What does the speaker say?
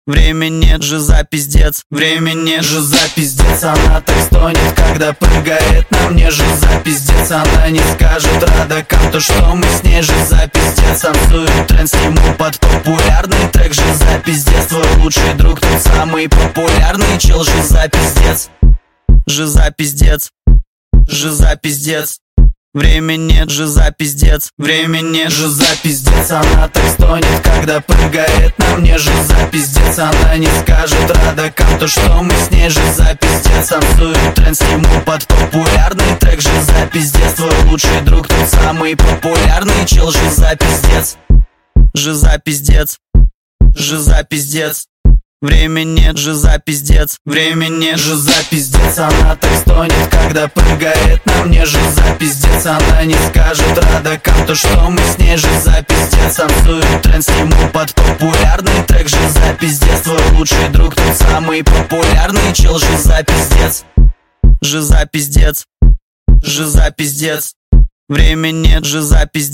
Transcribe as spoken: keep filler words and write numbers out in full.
Время нет, жиза пиздец. Время нет, жиза пиздец. Она так стонет, когда прыгает на мне. Жиза пиздец. Она не скажет радокам то, что мы с ней. Жиза пиздец. Танцует тренд, сниму под популярный трек. Жиза пиздец. Твой лучший друг, тот самый популярный чел. Жиза пиздец. Жиза пиздец. Жиза пиздец. Время нет, жиза пиздец. Время нет, жиза пиздец. Она так стонет, когда прыгает на мне. Жиза пиздец. Она не скажет радокам то, что мы с ней. Жиза пиздец. Танцует тренд, сниму под популярный трек. Жиза пиздец. Твой лучший друг, тот самый популярный чел. Жиза пиздец. Жиза пиздец. Жиза пиздец. Время нет, жиза пиздец. Время нет, жиза пиздец. Она так стонет, когда прыгает на мне. Жиза пиздец. Она не скажет радокам то, что мы с ней. Жиза пиздец. Танцует тренд, сниму под популярный трек. Жиза пиздец. Твой лучший друг, тот самый популярный чел. Жиза пиздец. Жиза пиздец. Жиза пиздец. Время нет, жиза пиздец.